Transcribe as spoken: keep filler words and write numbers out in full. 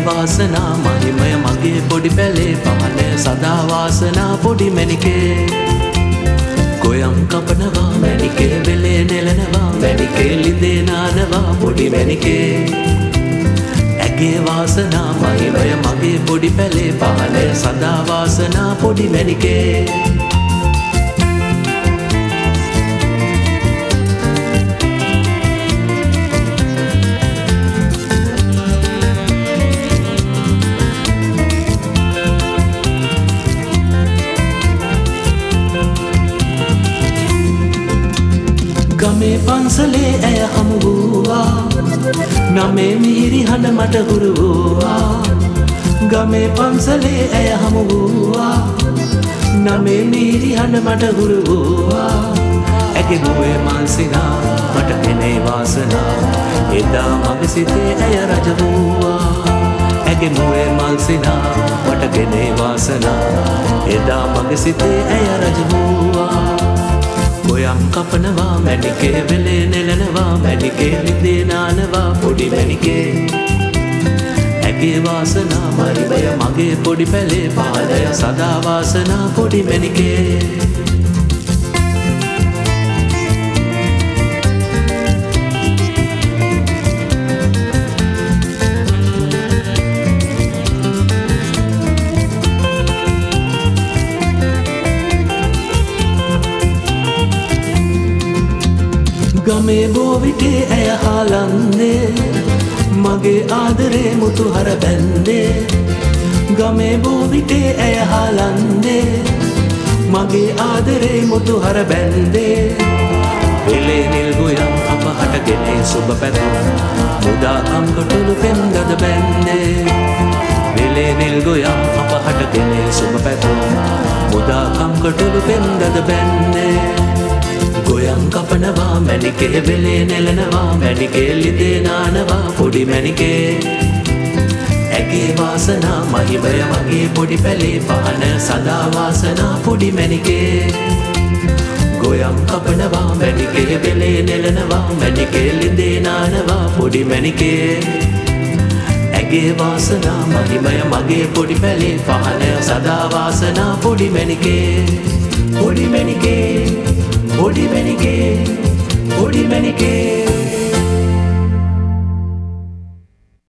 වාසනා මහිමය මගේ පොඩි පැලේ පහනේ සදා වාසනා පොඩි මැණිකේ ගොයම් කපනවා මැණිකේ වෙලේ නෙලනවා මැණිකේ ලිඳේ නානවා පොඩි මැණිකේ ඇගේ වාසනා මහිමය මගේ පොඩි පැලේ පහනේ සදා වාසනා පොඩි මැණිකේ ගමේ පන්සලේ ඇය හමු වූවා නමේ මිහිරි හඬ මට හුරු වූවා ගමේ පන්සලේ ඇය හමු වූවා නමේ මිහිරි හඬ මට හුරු වූවා ඇගේ මුවේ මල්සිනා මට කෙනේ වාසනා එදා මගේ සිතේ ඇය රජ වූවා ඇගේ මුවේ මල්සිනා මට කෙනේ වාසනා එදා මගේ සිතේ ඇය රජ වූවා ගොයම් කපනවා මැණිකේ වෙලේ නෙලනවා මැණිකේ ලිඳේ නානවා පොඩි මැණිකේ ඇගේ වාසනා මරිමය මගේ පොඩි පැලේ පාලය සදා වාසනා පොඩි මැණිකේ ගමේ බෝවිටේ ඇය හාලන්නේ මගේ ආදරේ මුතුහර බැන්දේ ගමේ බෝවිටේ ඇය හාලන්නේ මගේ ආදරේ මුතුහර බැන්දේ වෙලේ නිල් ගොයම් අපහට ගෙනේ සුබ පැතුම් මුදා අම්කොටුළු පෙම්ගද බැන්දේ වෙලේ නිල් ගොයම් අපහට ගෙනේ සුබ පැතුම් මුදා අම්කොටුළු පෙම්ගද බැන්දේ ගොයම් කපනවා මැණිකේ වෙලේ නෙලනවා මැණිකේ ලිඳේ නානවා පොඩි මැණිකේ ඇගේ වාසනා මහිමය මගේ පොඩි පැලේ පහන සදා වාසනා පොඩි මැණිකේ ගොයම් කපනවා මැණිකේ වෙලේ නෙලනවා මැණිකේ ලිඳේ නානවා පොඩි මැණිකේ ඇගේ වාසනා මහිමය මගේ පොඩි පැලේ පහන සදා වාසනා පොඩි මැණිකේ පොඩි Menike Podi menike, podi menike.